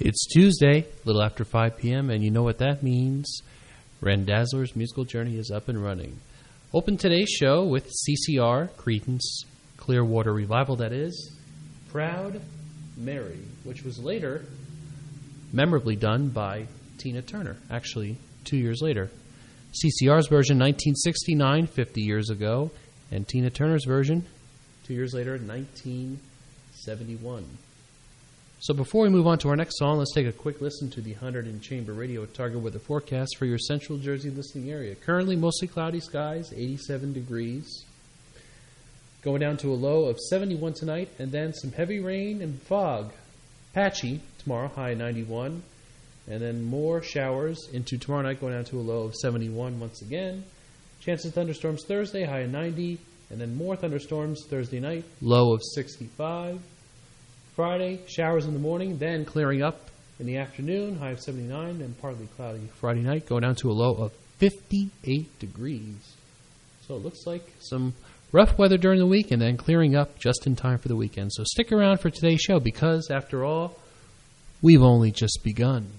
It's Tuesday, a little after 5 p.m., and you know what that means. Randazzler's musical journey is up and running. Open today's show with CCR, Creedence Clearwater Revival, that is, Proud Mary, which was later memorably done by Tina Turner, actually 2 years later. CCR's version, 1969, 50 years ago, and Tina Turner's version, 2 years later, 1971. So before we move on to our next song, let's take a quick listen to the 100 in Chamber Radio Target weather forecast for your central Jersey listening area. Currently, mostly cloudy skies, 87 degrees. Going down to a low of 71 tonight, and then some heavy rain and fog. Patchy tomorrow, high 91. And then more showers into tomorrow night, going down to a low of 71 once again. Chance of thunderstorms Thursday, high of 90. And then more thunderstorms Thursday night, low of 65. Friday, showers in the morning, then clearing up in the afternoon, high of 79, and partly cloudy Friday night, going down to a low of 58 degrees. So it looks like some rough weather during the week and then clearing up just in time for the weekend. So stick around for today's show because, after all, we've only just begun.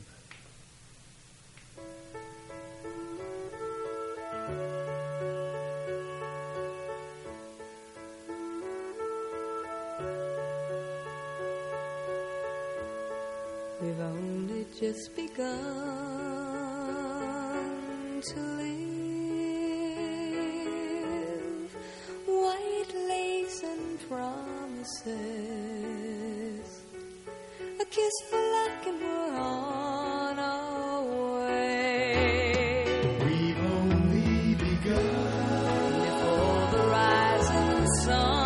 We've only just begun to live. White lace and promises, a kiss for luck and we're on our way. We've only begun. Before the rising sun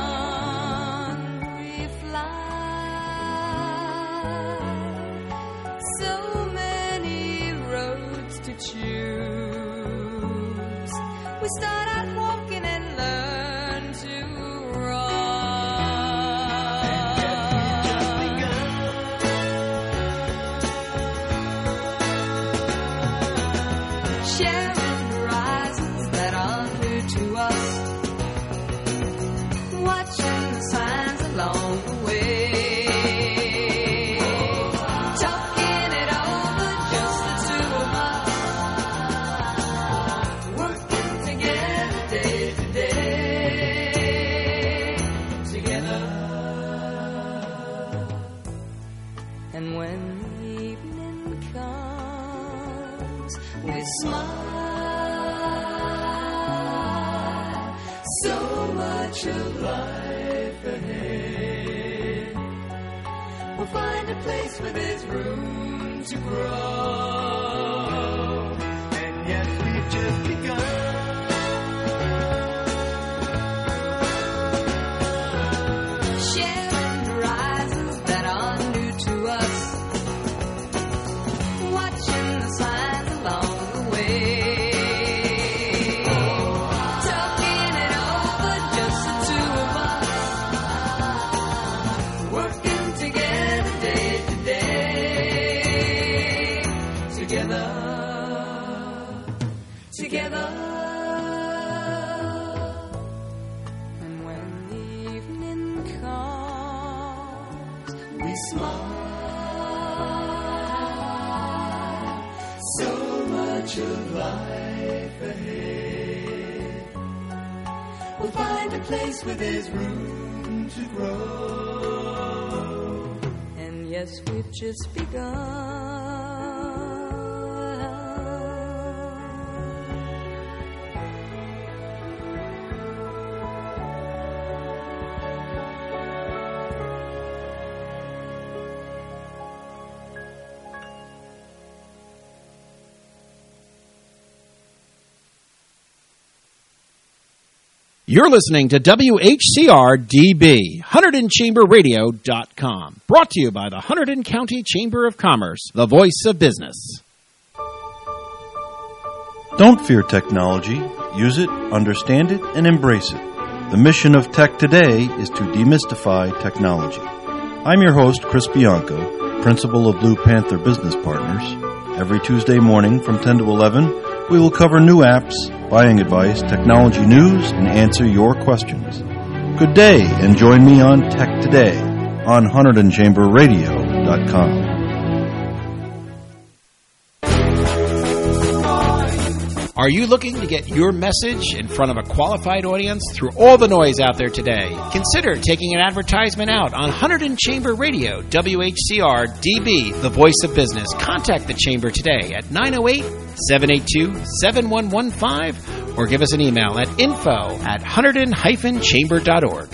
we start out walking and learn to run. And yet we've just begun. Sharing horizons that are new to us, watching the signs along the way. And when the evening comes, we smile. So much of life ahead. We'll find a place where there's room to grow. And yet we've just begun. Together. And when the evening comes, we smile. So much of life ahead. We'll find a place where there's room to grow. And yes, we've just begun. You're listening to WHCR-DB, HunterdonChamberRadio.com. Brought to you by the Hunterdon County Chamber of Commerce, the voice of business. Don't fear technology. Use it, understand it, and embrace it. The mission of Tech Today is to demystify technology. I'm your host, Chris Bianco, principal of Blue Panther Business Partners. Every Tuesday morning from 10 to 11, we will cover new apps, buying advice, technology news, and answer your questions. Good day, and join me on Tech Today on HunterdonChamberRadio.com. Are you looking to get your message in front of a qualified audience through all the noise out there today? Consider taking an advertisement out on Hunterdon Chamber Radio, WHCR DB, the voice of business. Contact the Chamber today at 908-782-7115 or give us an email at info@hunterdon-chamber.org.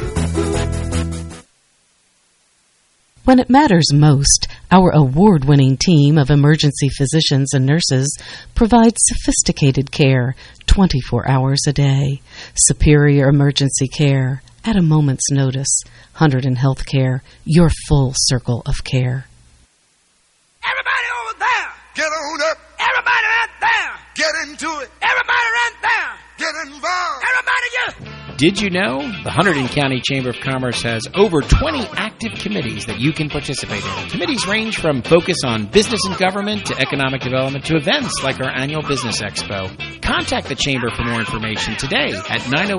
When it matters most, our award-winning team of emergency physicians and nurses provides sophisticated care 24 hours a day. Superior emergency care at a moment's notice. Hunterdon Healthcare, your full circle of care. Everybody over there, Get on up, everybody right there, get into it, everybody right there, get involved. everybody just. Did you know the Hunterdon County Chamber of Commerce has over 20 active committees that you can participate in? Committees range from focus on business and government to economic development to events like our annual Business Expo. Contact the Chamber for more information today at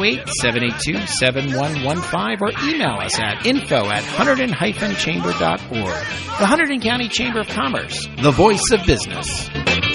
908-782-7115 or email us at info@hunterdon-chamber.org. The Hunterdon County Chamber of Commerce, the voice of business.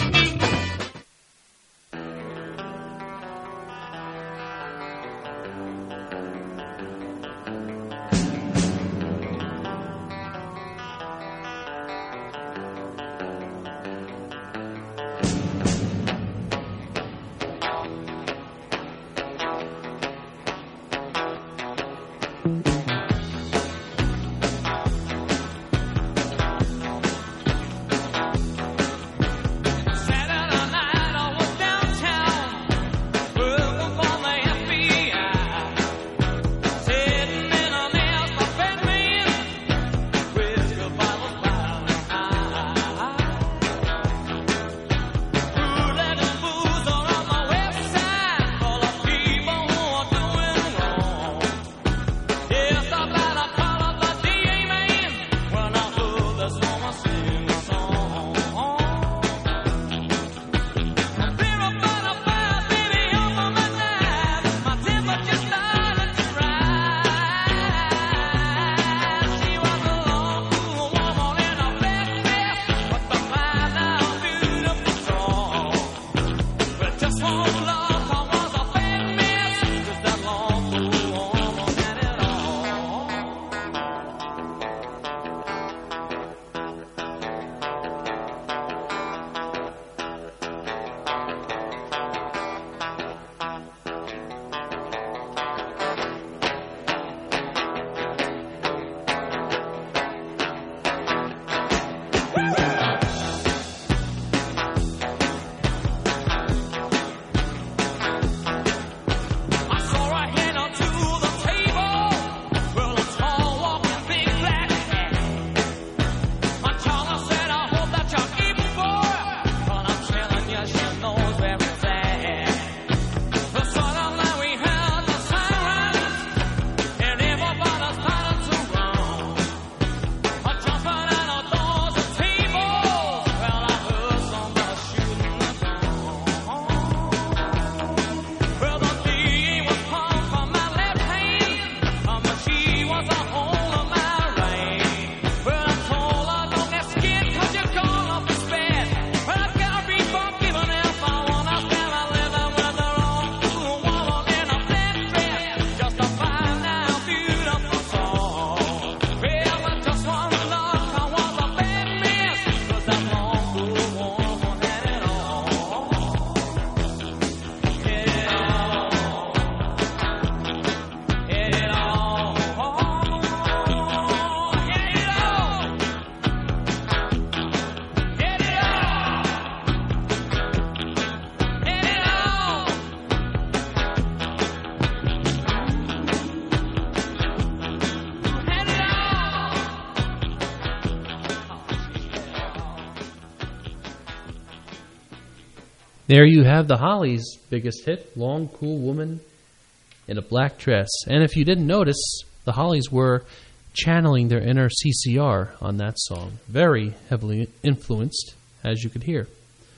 There you have the Hollies' biggest hit, Long Cool Woman in a Black Dress. And if you didn't notice, the Hollies were channeling their inner CCR on that song. Very heavily influenced, as you could hear.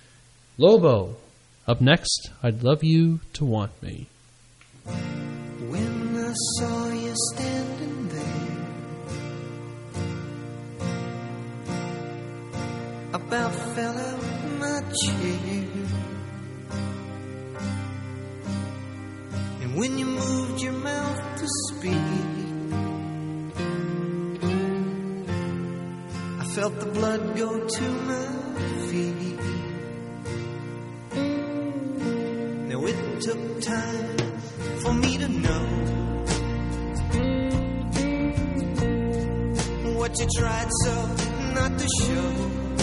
Lobo, up next, I'd Love You to Want Me. When I saw you standing there, I about fell out of my chair. And when you moved your mouth to speak, I felt the blood go to my feet. Now it took time for me to know what you tried so not to show.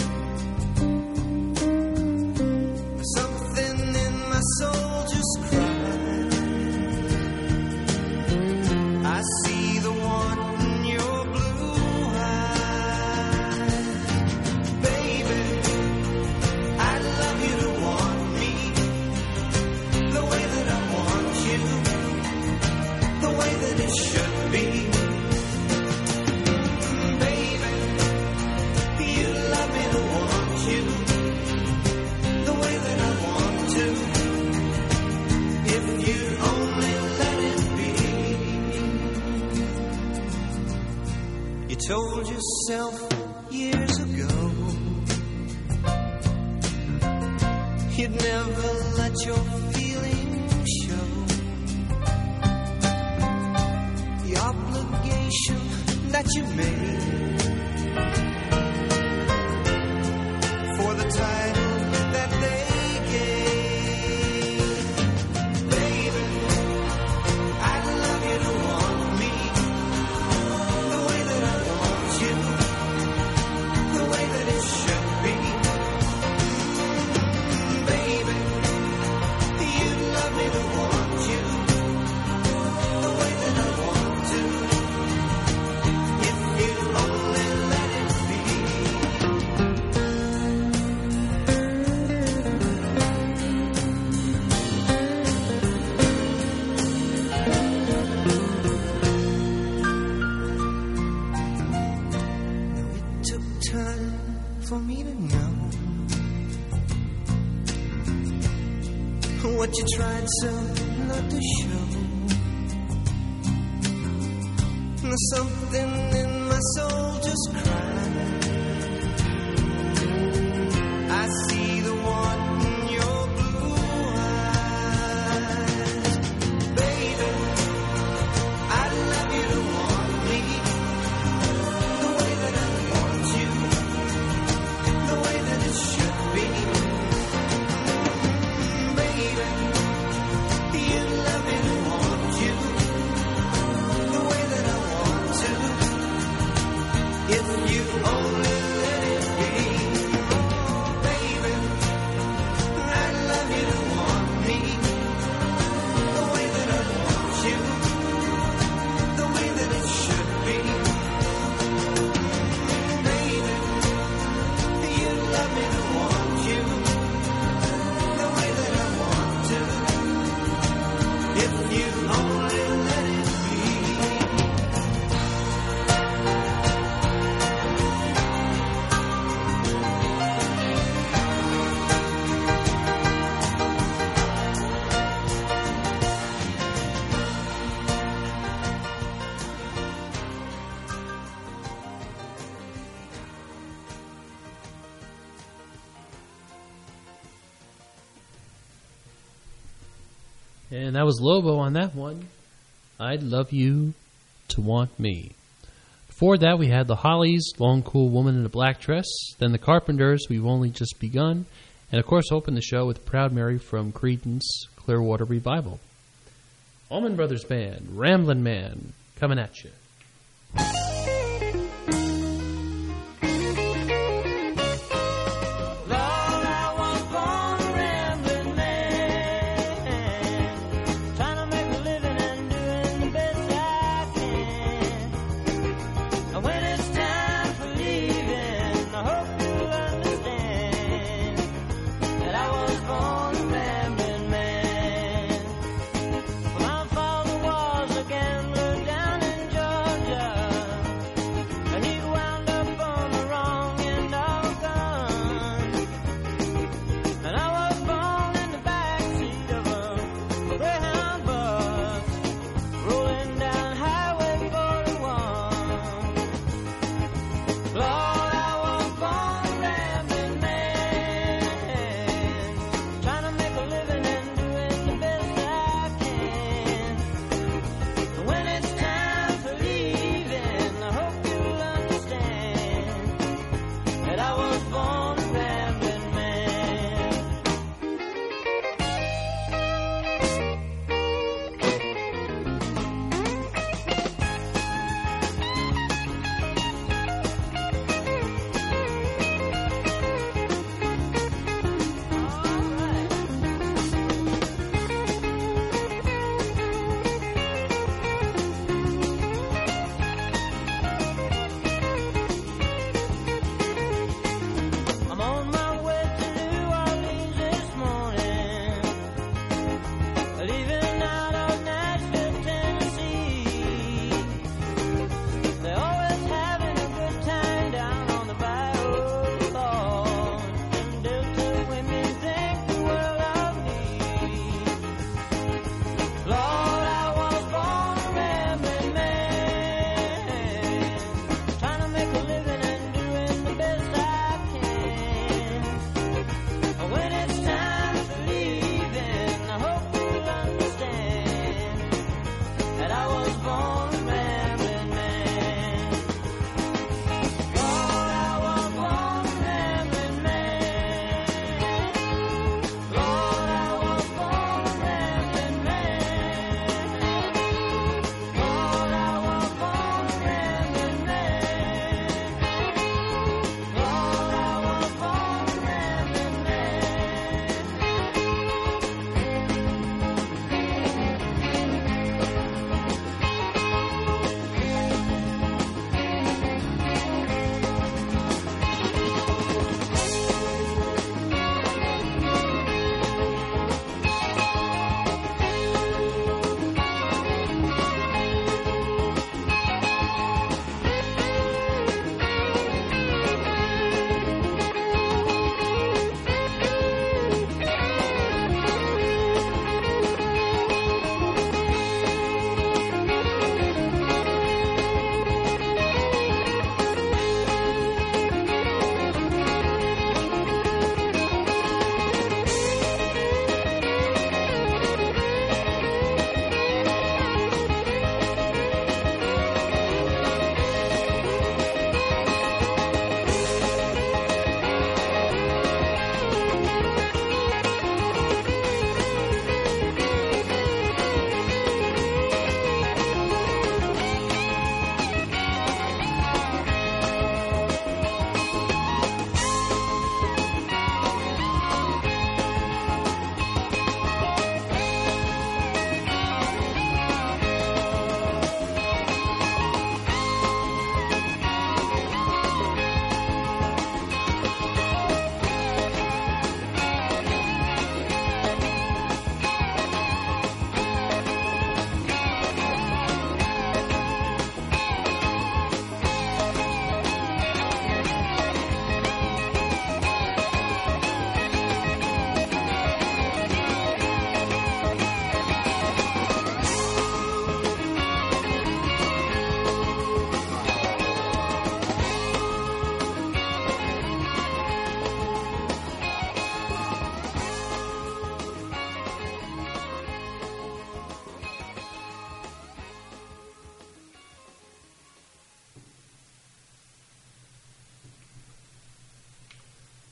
Something in my soul just cried. I see the want in your blue eyes. Baby, I'd love you to want me the way that I want you, the way that it should be. Baby, you love me to want you the way that I want to, if you only let it be. You told yourself years ago you'd never let your feelings show. The obligation that you made for the title that they gave. Baby, I'd love you to want me the way that I want you, the way that it should be. Baby, you'd love me to want you the way that I want to, if you only let it be. Now it took time for me to know what you tried so not to show. Something in my soul just cried. I see the want in your blue eyes. Baby, I'd love you to want me the way that I want you, the way that it should be. Baby, you love me to want you the way that I want to, if you only let it be. Oh, baby, I'd love you to want me the way that I want you, the way that it should be. Baby, you love me to want you the way that I want to, if you only let it be. And that was Lobo on that one. I'd love you to want me. Before that, we had the Hollies, Long Cool Woman in a Black Dress. Then the Carpenters, We've Only Just Begun. And of course, opened the show with Proud Mary from Creedence Clearwater Revival. Allman Brothers Band, Ramblin' Man, coming at you. My father was a gambler down in Georgia.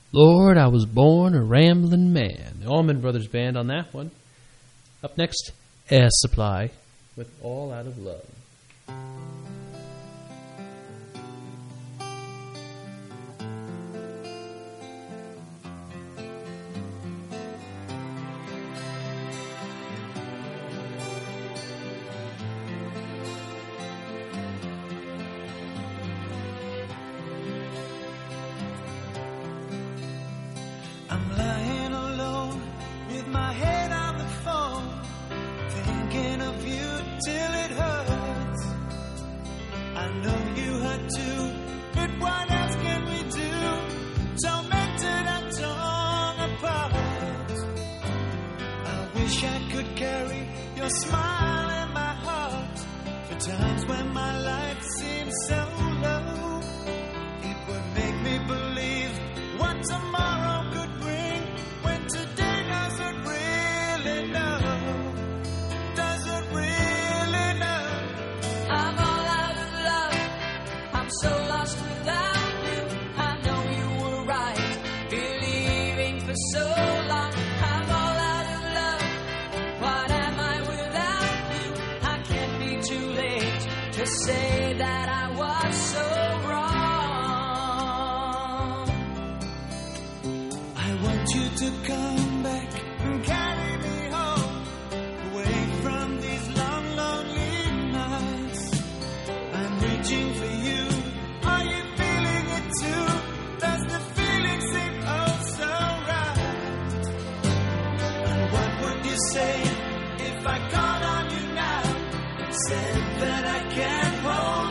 Lord, I was born a rambling man. The Allman Brothers Band on that one. Up next, Air Supply with All Out of Love. I'm lying alone with my head on the phone, thinking of you till it hurts. I know you hurt too, but what else can we do? Tormented and torn apart. I wish I could carry your smile in my heart for times when my life seems so low. It would make me believe what tomorrow could bring when today doesn't really know. Doesn't really know. I'm all out of love. I'm so lost without you. I know you were right, believing for so long. I'm all out of love. What am I without you? I can't be too late to say that I was so wrong. I want you to come back and carry me home, away from these long, lonely nights. I'm reaching for you. Are you feeling it too? Does the feeling seem oh so right? And what would you say if I called on you now and said that I can't hold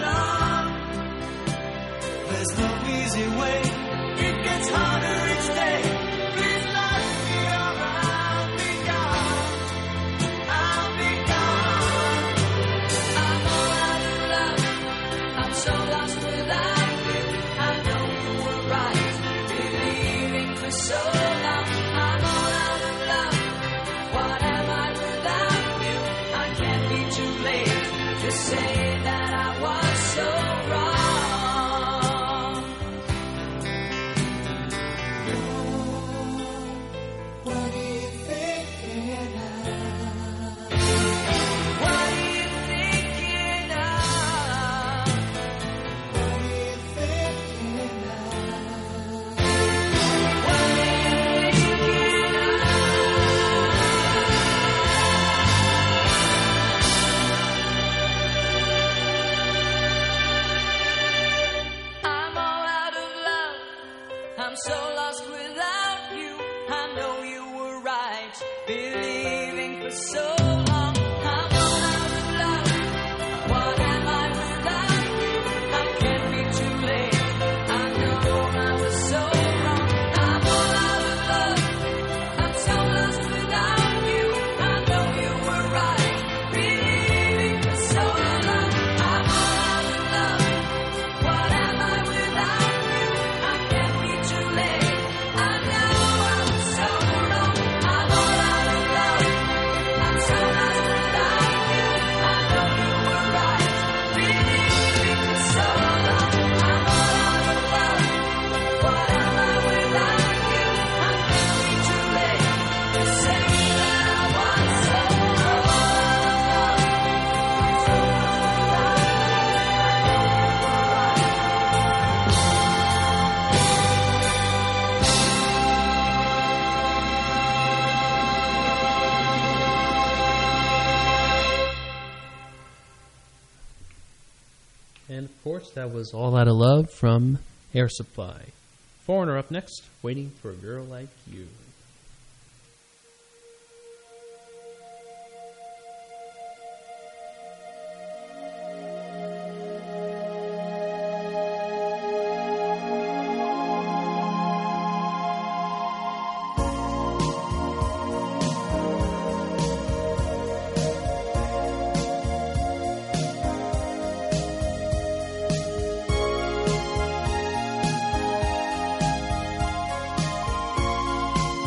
on? There's no easy way. It gets harder each day. Please let me or I'll be gone. I'll be gone. I'm all out of love. I'm so lost without you. I know you were right, believing for so long. I'm all out of love. What am I without you? I can't be too late to say that I was so wrong. What are you thinking of? What are you thinking of? What are you thinking of? What are you thinking of? I'm all out of love. I'm so lost without you. I know you were right, believing for so long. I'm all out of love. What am I without you? I can't be too late. I know I was so wrong. I'm all out of love. I'm so lost without you. I know you were right, believing for so long. I'm all out of love. What am I without you? I can't be too late. I know I was so wrong. I'm all out of love. I'm so lost without you. I know you were right, believing for so long. I'm all out of love. What am I without you? I can't be too late to say that I was so wrong. So lost without you. And of course, that was All Out of Love from Air Supply. Foreigner up next, Waiting for a Girl Like You. What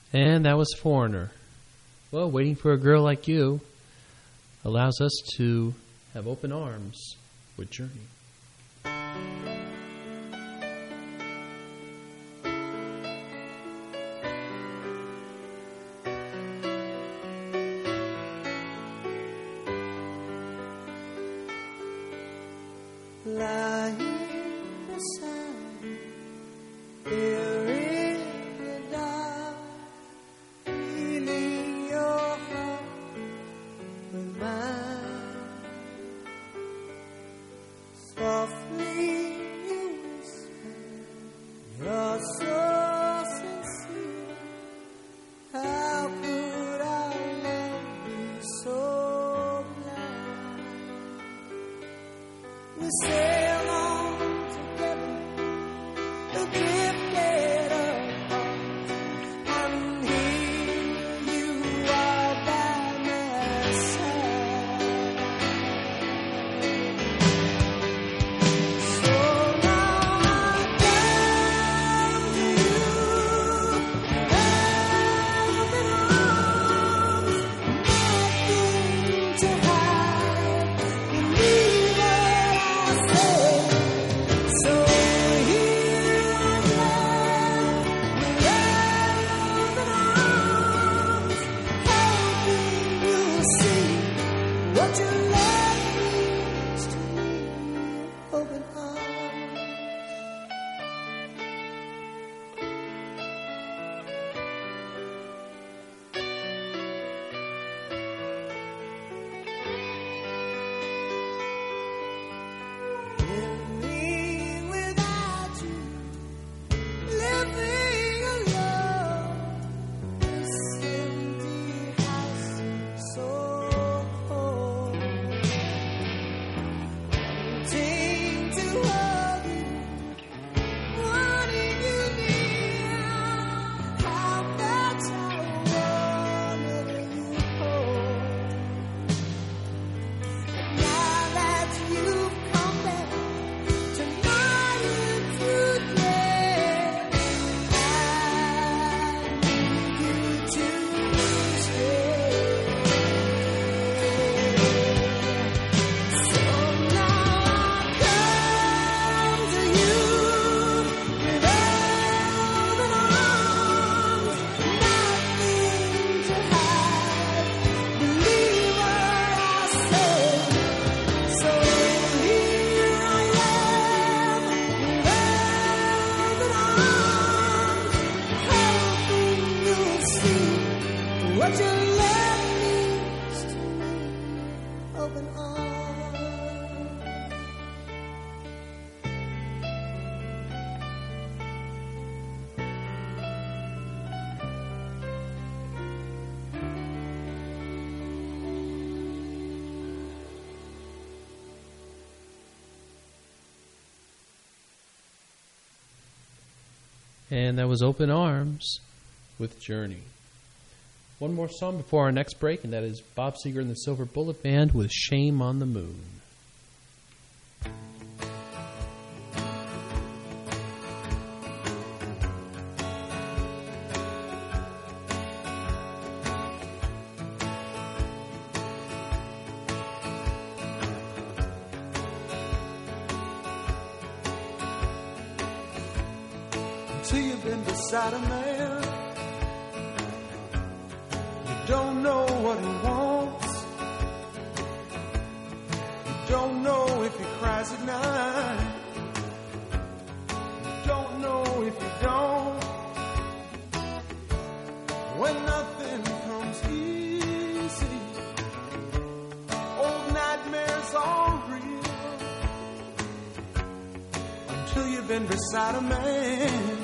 And that was Foreigner. Well, Waiting for a Girl Like You allows us to have open arms with Journey. Lying beside, here in the dark, feeling your heart with mine. Softly you whisper, you're so sincere. How could our love be so blind? We sail on together, drifted apart, and here you are by my side. So now I come to you, open arms, nothing to hide. Believe what I say. So here I am, with open arms, hoping you'll see what your love means to me. Open arms. Living without you, living alone, this empty house seems so cold. Wanting to hug you, wanting you near, how much I wanted you hold. Now that you've come back to my today, I need you to stay. So now I come to you with open arms, nothing to hide. Believe what I say. So here I am, with open arms, hoping you'll see what your love means to me. Open arms. And that was Open Arms with Journey. One more song before our next break, and that is Bob Seger and the Silver Bullet Band with Shame on the Moon. Until you've been beside a man, you don't know what he wants. You don't know if he cries at night. You don't know if you don't. When nothing comes easy, old nightmares are real. Until you've been beside a man,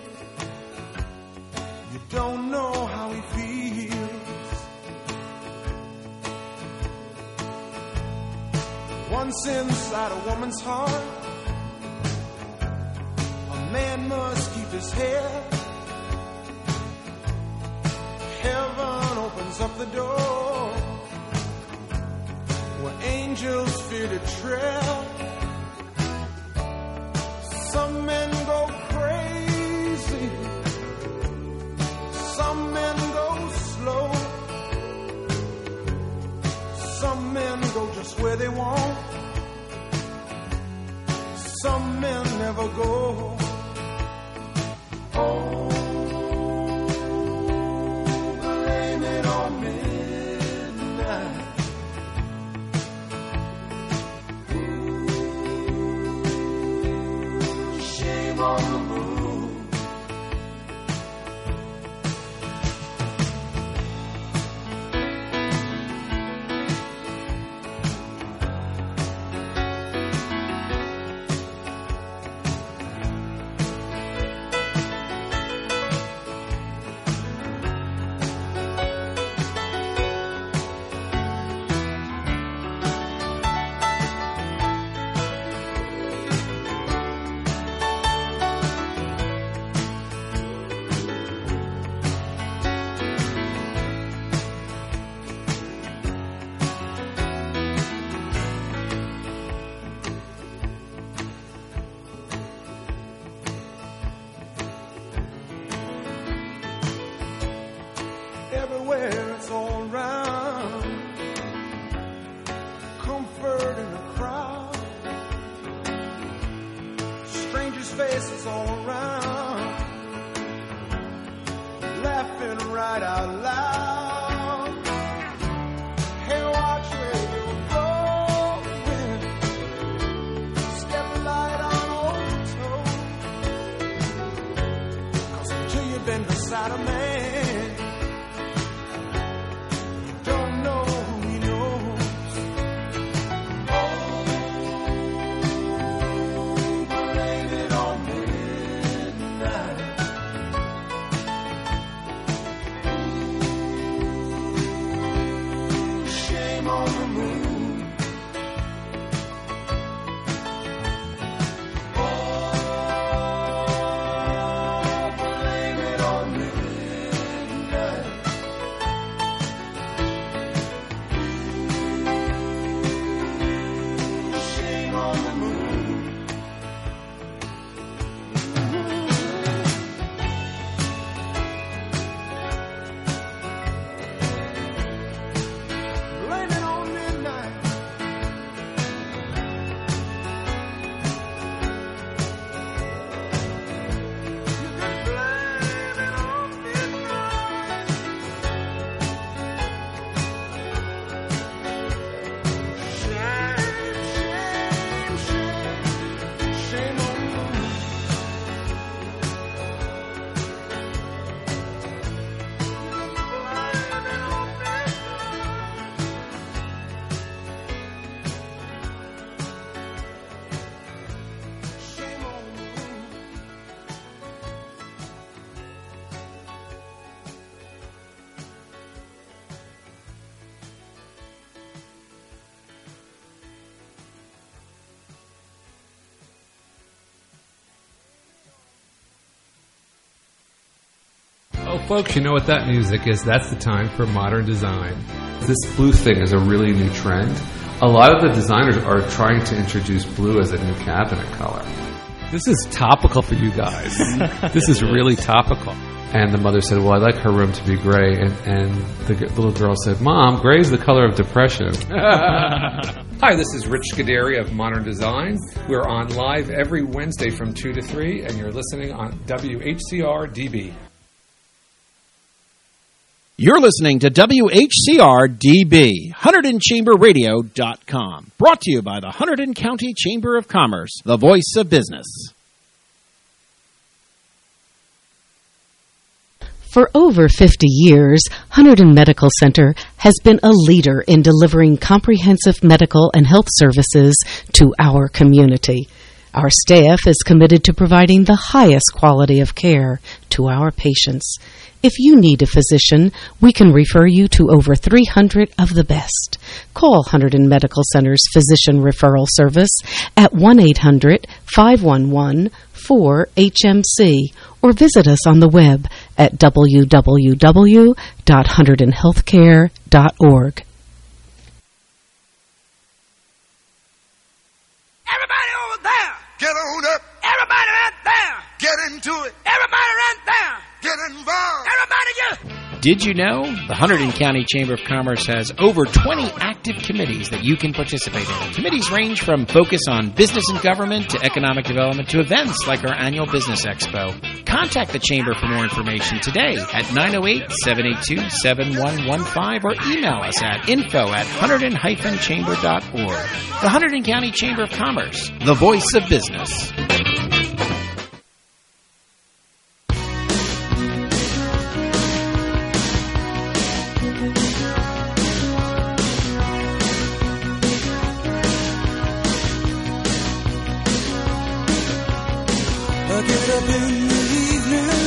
you don't know how he feels. Once inside a woman's heart, a man must keep his head. Heaven opens up the door where angels fear to tread. Some men go crazy, some men on the move. Everywhere it's all around, comfort in the crowd, strangers' faces all around, laughing right out loud. Hey, watch where you're going, step light on old toe, 'cause until you've been beside a man, Oh, folks, you know what that music is. That's the time for modern design. This blue thing is a really new trend. A lot of the designers are trying to introduce blue as a new cabinet color. This is topical for you guys. This is really topical. And the mother said, well, I'd like her room to be gray. And the little girl said, Mom, gray is the color of depression. Hi, this is Rich Scuderi of Modern Design. We're on live every Wednesday from 2 to 3, and you're listening on WHCR DB. You're listening to WHCR-DB, HunterdonChamberRadio.com. Brought to you by the Hunterdon County Chamber of Commerce, the voice of business. For over 50 years, Hunterdon Medical Center has been a leader in delivering comprehensive medical and health services to our community. Our staff is committed to providing the highest quality of care to our patients. If you need a physician, we can refer you to over 300 of the best. Call Hunterdon Medical Center's Physician Referral Service at 1-800-511-4HMC or visit us on the web at www.hunterdonhealthcare.org. Everybody over there, get on up. Everybody right there, get into it. Everybody right there, get involved. Everybody get. Did you know the Hunterdon County Chamber of Commerce has over 20 active committees that you can participate in? Committees range from focus on business and government to economic development to events like our annual Business Expo. Contact the Chamber for more information today at 908-782-7115 or email us at info@hunterdon-chamber.org. The Hunterdon County Chamber of Commerce, the voice of business. in the evening,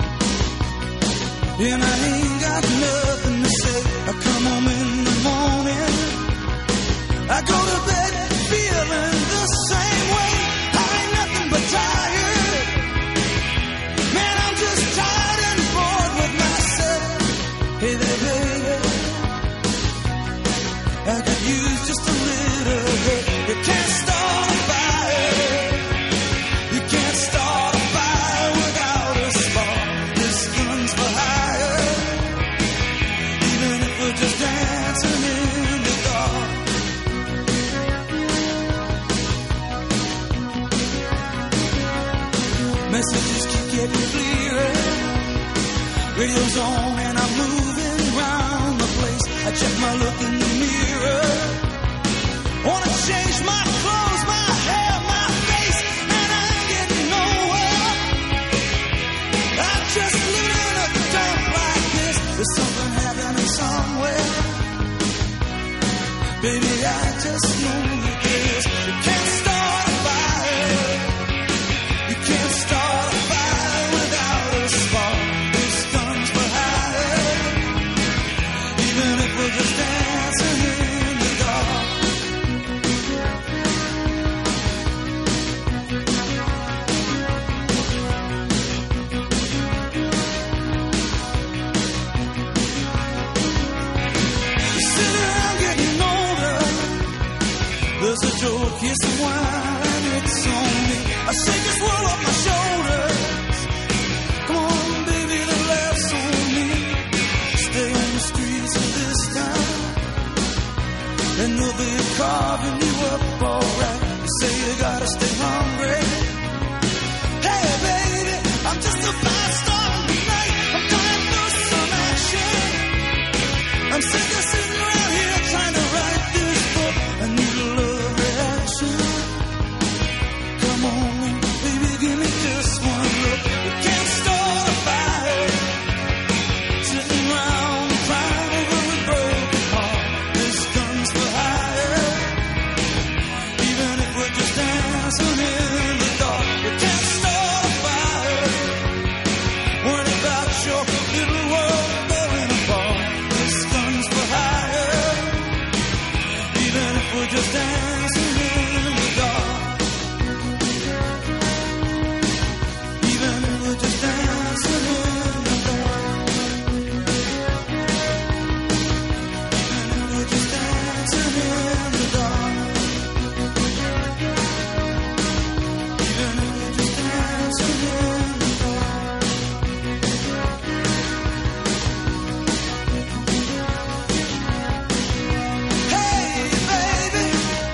and I ain't got nothing to say. I come home in the morning, I go to bed feeling the same way. I ain't nothing but tired. Man, I'm just tired and bored with myself. Hey there, baby, I could use just a little help. You can't start a fire. You can't start a fire without a spark. This gun's for hire. Even if we're just dancing in the dark. Messages keep getting clearer. Radio's on and I'm moving around the place. I check my look in the mirror. Wanna change my clothes, my hair, my face, and I ain't getting nowhere. I'm just living in a dump like this. There's something happening somewhere. Baby, I just know that this. You can't start a fire. You can't start a fire without a spark. This gun's for hire. Even if we're just dancing in the dark. You sit around getting older. There's a joke, here's the wine, it's on me. I shake this world off my shoulders. Come on, baby, the laughs on me. Stay on the streets of this town, and they'll be carving you up alright. You say you gotta stay hungry. Hey, baby, I'm just a fast star tonight. I'm dying for some action. I'm sick of sitting around here trying to write this book. I need a love reaction. Come on, baby, give me just one look. You can't start a fire. Sitting around crying over a broken heart. This gun's for hire. Even if we're just dancing in the dark. You can't start a fire. Worry about your little world falling apart. This gun's for hire. Even if we're just dancing in the dark. Even if we're just dancing in the dark. Even if we're just dancing in the dark. Even if we're just dancing in the dark. Hey, baby.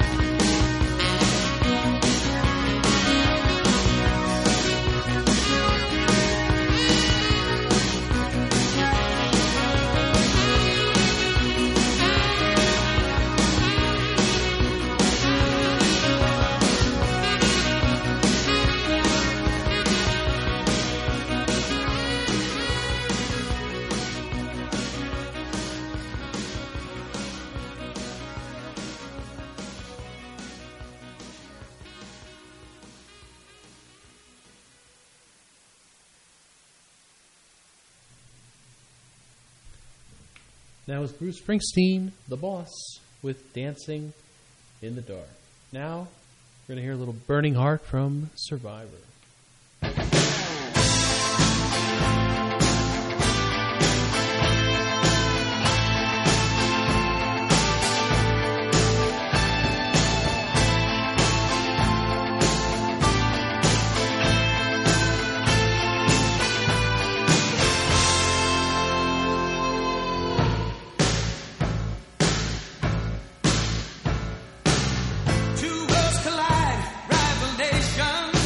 That was Bruce Springsteen, the boss, with Dancing in the Dark. Now, we're going to hear a little Burning Heart from Survivor. Two worlds collide, rival nations.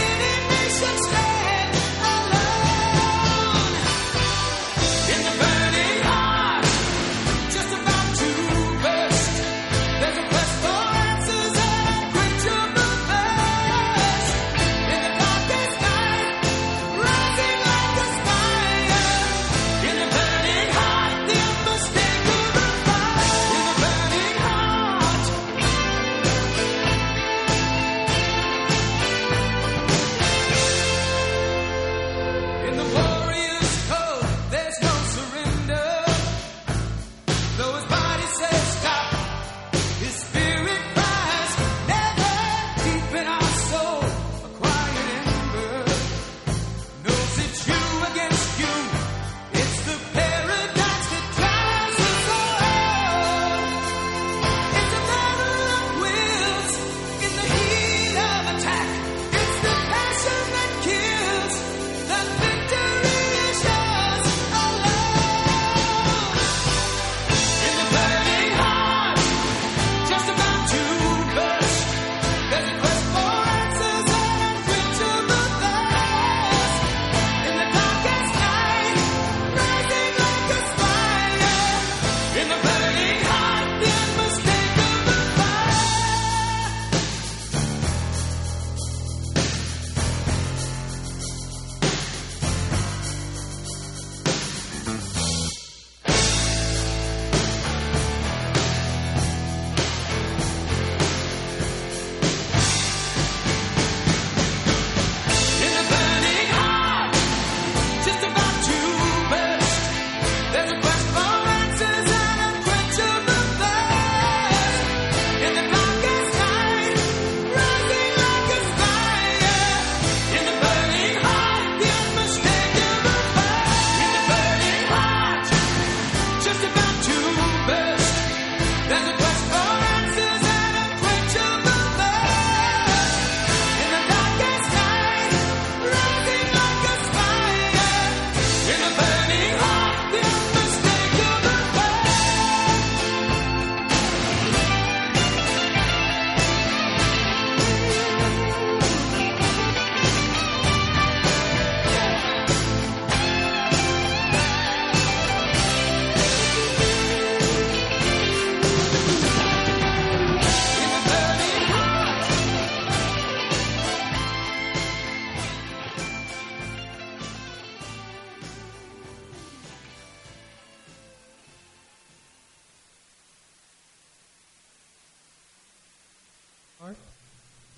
In the burning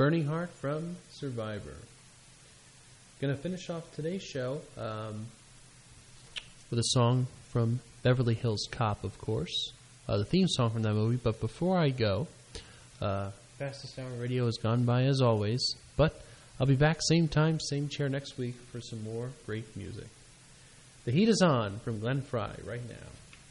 Burning Heart from Survivor. Going to finish off today's show with a song from Beverly Hills Cop, of course. The theme song from that movie. But before I go, Fastest Hour Radio has gone by as always. But I'll be back same time, same chair next week for some more great music. The Heat Is On from Glenn Frey right now.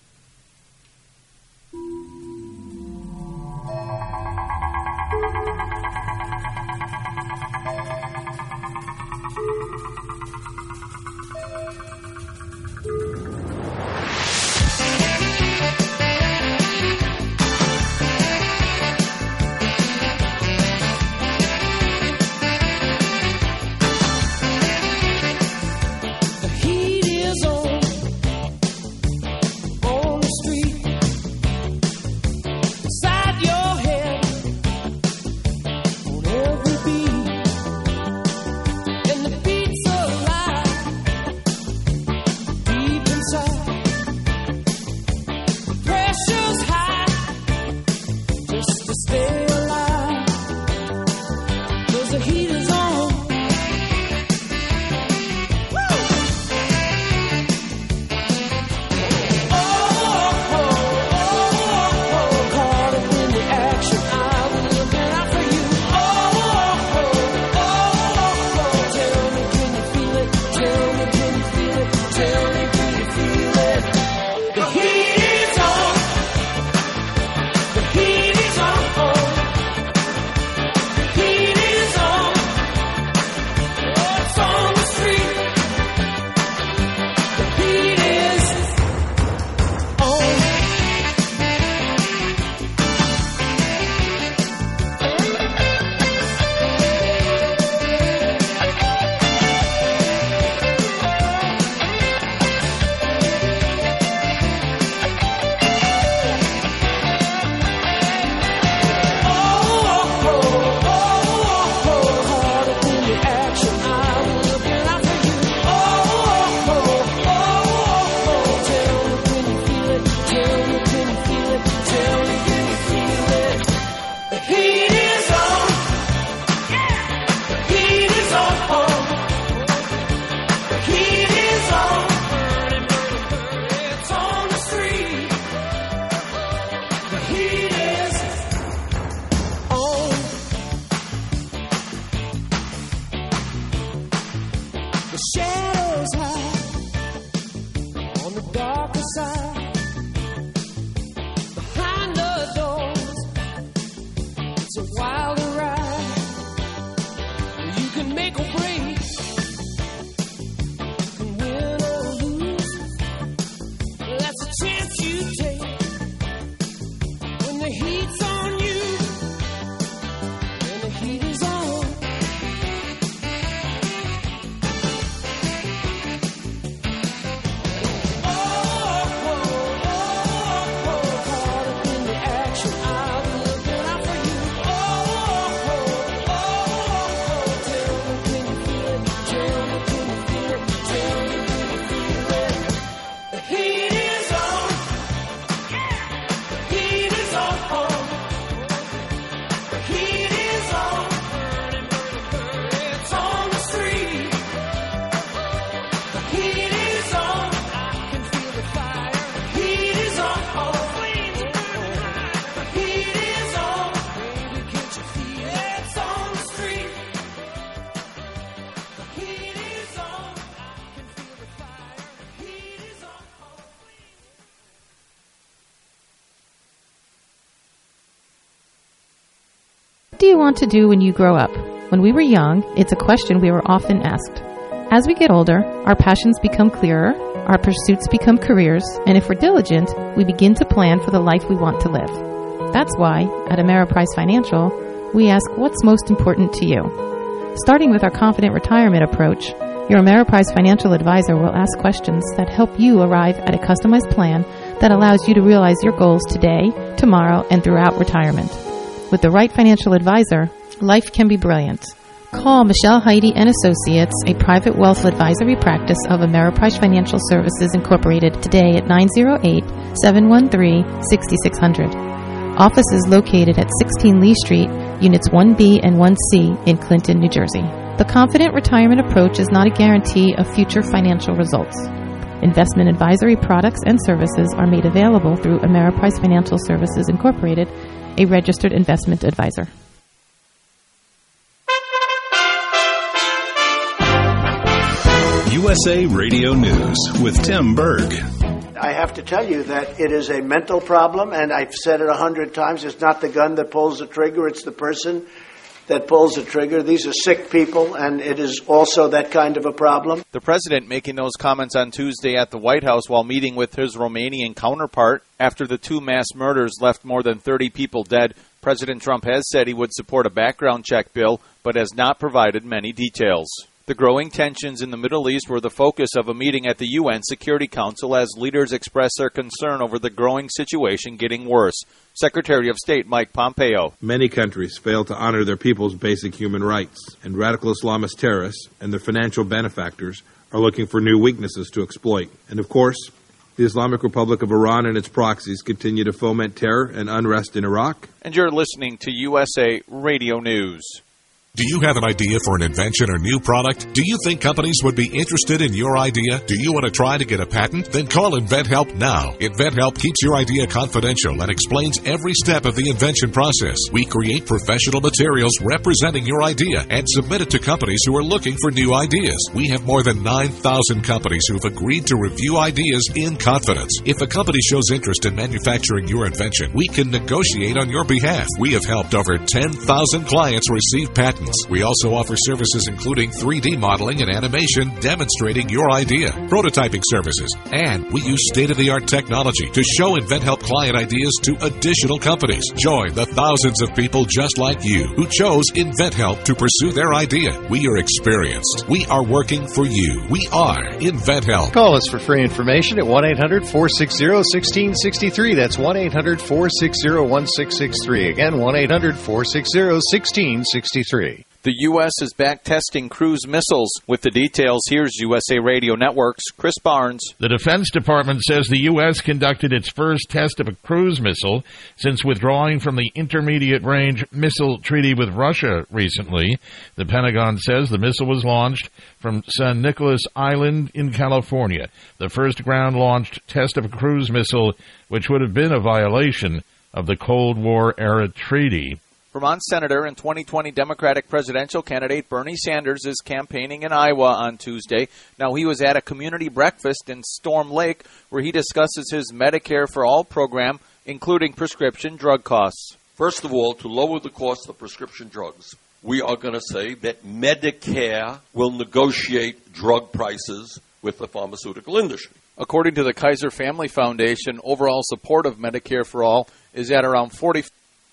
What do you want to do when you grow up? When we were young, it's a question we were often asked. As we get older, our passions become clearer, our pursuits become careers, and if we're diligent, we begin to plan for the life we want to live. That's why, at Ameriprise Financial, we ask what's most important to you. Starting with our Confident Retirement approach, your Ameriprise Financial advisor will ask questions that help you arrive at a customized plan that allows you to realize your goals today, tomorrow, and throughout retirement. With the right financial advisor, life can be brilliant. Call Michelle Heidi and Associates, a private wealth advisory practice of Ameriprise Financial Services Incorporated, today at 908-713-6600. Office is located at 16 Lee Street, Units 1B and 1C in Clinton, New Jersey. The Confident Retirement Approach is not a guarantee of future financial results. Investment advisory products and services are made available through Ameriprise Financial Services Incorporated, a registered investment advisor. USA Radio News with Tim Berg. I have to tell you that it is a mental problem, and I've said it 100 times. It's not the gun that pulls the trigger, it's the person that pulls the trigger. These are sick people, and it is also that kind of a problem. The president making those comments on Tuesday at the White House while meeting with his Romanian counterpart after the two mass murders left more than 30 people dead. President Trump has said he would support a background check bill, but has not provided many details. The growing tensions in the Middle East were the focus of a meeting at the UN Security Council as leaders expressed their concern over the growing situation getting worse. Secretary of State Mike Pompeo. Many countries fail to honor their people's basic human rights, and radical Islamist terrorists and their financial benefactors are looking for new weaknesses to exploit. And of course, the Islamic Republic of Iran and its proxies continue to foment terror and unrest in Iraq. And you're listening to USA Radio News. Do you have an idea for an invention or new product? Do you think companies would be interested in your idea? Do you want to try to get a patent? Then call InventHelp now. InventHelp keeps your idea confidential and explains every step of the invention process. We create professional materials representing your idea and submit it to companies who are looking for new ideas. We have more than 9,000 companies who have agreed to review ideas in confidence. If a company shows interest in manufacturing your invention, we can negotiate on your behalf. We have helped over 10,000 clients receive patents. We also offer services including 3D modeling and animation demonstrating your idea, prototyping services, and we use state-of-the-art technology to show InventHelp client ideas to additional companies. Join the thousands of people just like you who chose InventHelp to pursue their idea. We are experienced. We are working for you. We are InventHelp. Call us for free information at 1-800-460-1663. That's 1-800-460-1663. Again, 1-800-460-1663. The U.S. is back testing cruise missiles. With the details, here's USA Radio Network's Chris Barnes. The Defense Department says the U.S. conducted its first test of a cruise missile since withdrawing from the Intermediate-Range Missile Treaty with Russia recently. The Pentagon says the missile was launched from San Nicolas Island in California, the first ground-launched test of a cruise missile, which would have been a violation of the Cold War-era treaty. Vermont Senator and 2020 Democratic presidential candidate Bernie Sanders is campaigning in Iowa on Tuesday. Now, he was at a community breakfast in Storm Lake where he discusses his Medicare for All program, including prescription drug costs. First of all, to lower the cost of prescription drugs, we are going to say that Medicare will negotiate drug prices with the pharmaceutical industry. According to the Kaiser Family Foundation, overall support of Medicare for All is at around 40%.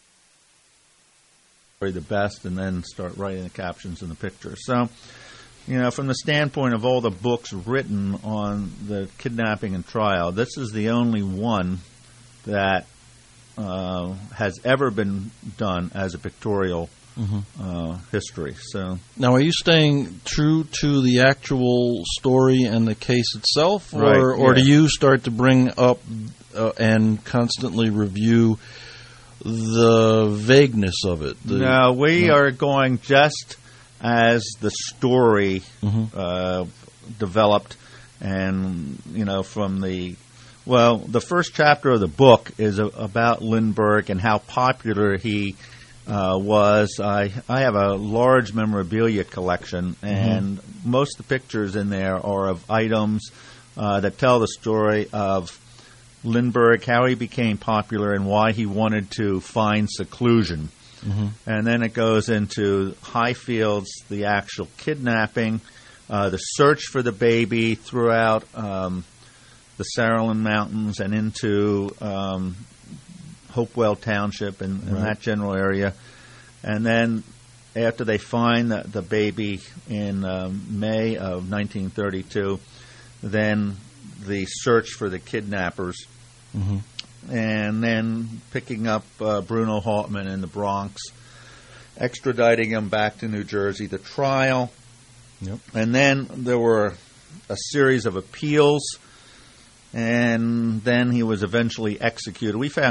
The best and then start writing the captions and the pictures. So, from the standpoint of all the books written on the kidnapping and trial, this is the only one that has ever been done as a pictorial history. So now, are you staying true to the actual story and the case itself, or do you start to bring up and constantly review the vagueness of it? No, we are going just as the story developed, and from the first chapter of the book is about Lindbergh and how popular he was. I have a large memorabilia collection, and most of the pictures in there are of items that tell the story of Lindbergh, how he became popular, and why he wanted to find seclusion. And then it goes into Highfields, the actual kidnapping, the search for the baby throughout the Saraland Mountains and into Hopewell Township and that general area. And then after they find the baby in May of 1932, then the search for the kidnappers, and then picking up Bruno Hauptmann in the Bronx, extraditing him back to New Jersey, the trial, and then there were a series of appeals, and then he was eventually executed. We found